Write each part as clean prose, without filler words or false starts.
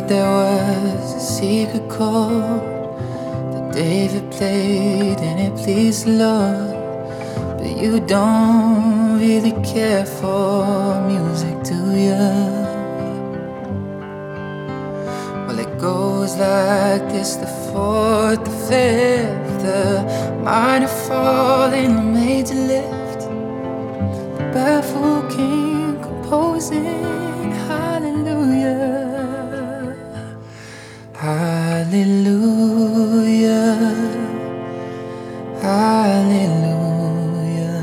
there was a secret chord that David played and it pleased the Lord. But you don't really care for music, do ya? Well, it goes like this: the fourth, the fifth, the minor fall and the major lift, the baffled king composing hallelujah, hallelujah, hallelujah,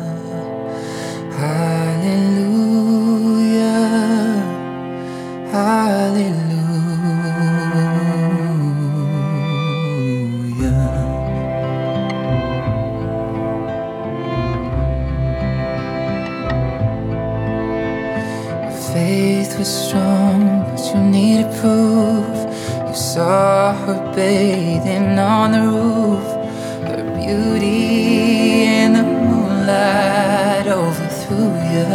hallelujah, hallelujah. Faith was strong, but you needed proof. You saw her bathing on the roof, her beauty in the moonlight overthrew you.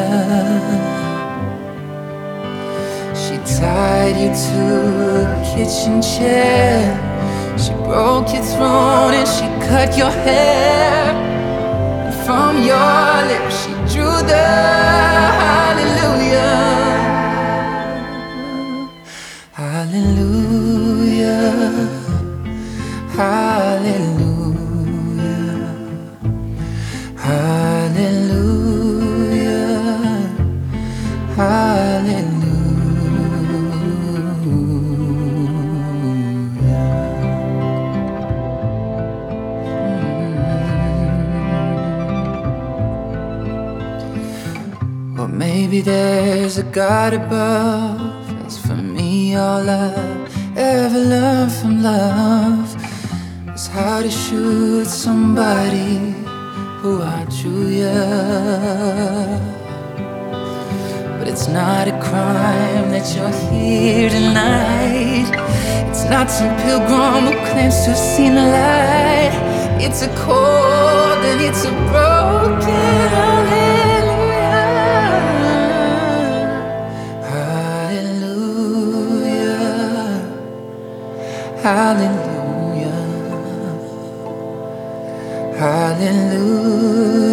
She tied you to a kitchen chair, she broke your throne and she cut your hair. And from your lips she drew the hallelujah, hallelujah, hallelujah, hallelujah, hallelujah. Or maybe there's a God above. As for me, all I've ever learned from love is how to shoot somebody who outdrew ya. But it's not a crime that you're here tonight. It's not some pilgrim who claims to have seen the light. It's a cold and it's a broken hallelujah, hallelujah, hallelujah, hallelujah.